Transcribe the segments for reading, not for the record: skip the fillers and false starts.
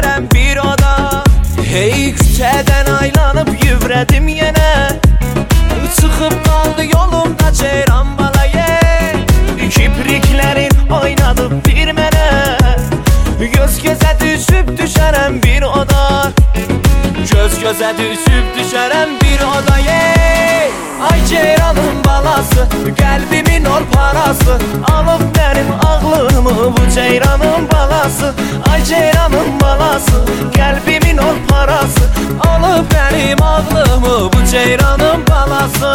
düşərəm bir oda. Hey küçədən aylanıb yüvrədim yenə, çıxıb qaldı yolumda ceyran balaye. Kipriklərin oynadıb bir mənə, göz gözə düşüb düşərəm bir oda. Göz gözə düşüb düşərəm bir oda. Ay ceyranın balası, qəlbimin ol parası, alıb mənim ağlımı bu ceyranın balası. Ay ceyranın balası, qəlbimin ol parası, alıb mənim ağlımı bu ceyranın balası.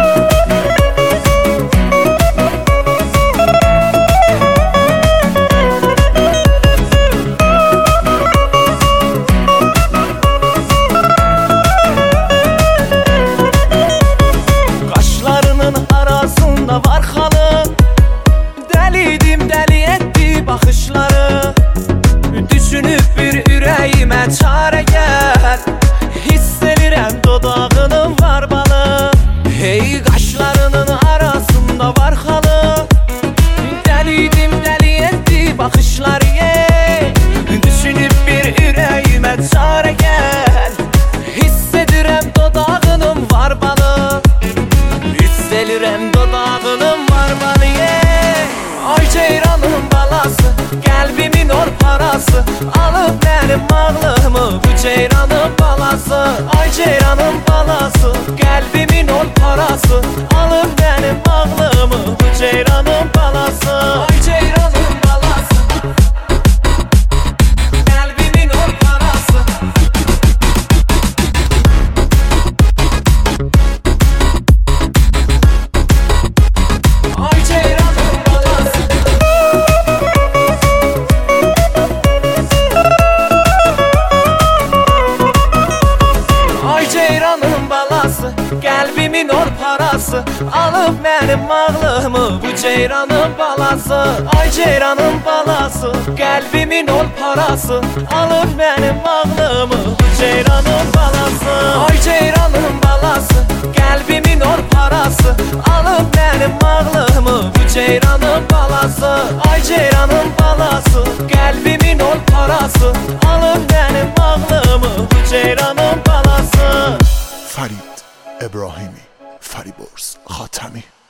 Var xalım, dəlidim, dəli etdi baxışları. Düşünüb bir ürəyimə çarə gəl, hiss edirəm dodağının var balı. Hey qaşlarının arasında var xalım, dəlidim, dəli etdi baxışları. Düşünüb bir ürəyimə çarə gəl, hiss edirəm dodağının var balı. Hiss edirəm dodağının var balı. Ay ceyranın balası, qəlbimin ol parası, alıb mənim ağlımı bu ceyranın balası. Ay ceyranın balası, qəlbimin ol parası, alıb mənim ağlımı bu ceyranın balası. Ay ceyranın balası, qəlbimin ol parası. Ay ceyranın balası, ay ceyranın balası, qəlbimin ol parası, alıb mənim ağlımı bu ceyranın balası. Ay ceyranın balası, qəlbimin ol parası, alıb mənim ağlımı bu ceyranın balası. Ay ceyranın balası, qəlbimin ol parası, alıb mənim ağlımı bu ceyranın balası. Ay ceyranın balası, qəlbimin ol parası, alıb mənim ağlımı bu ceyranın balası. فرید ابراهیمی، فریبرز خاتمی.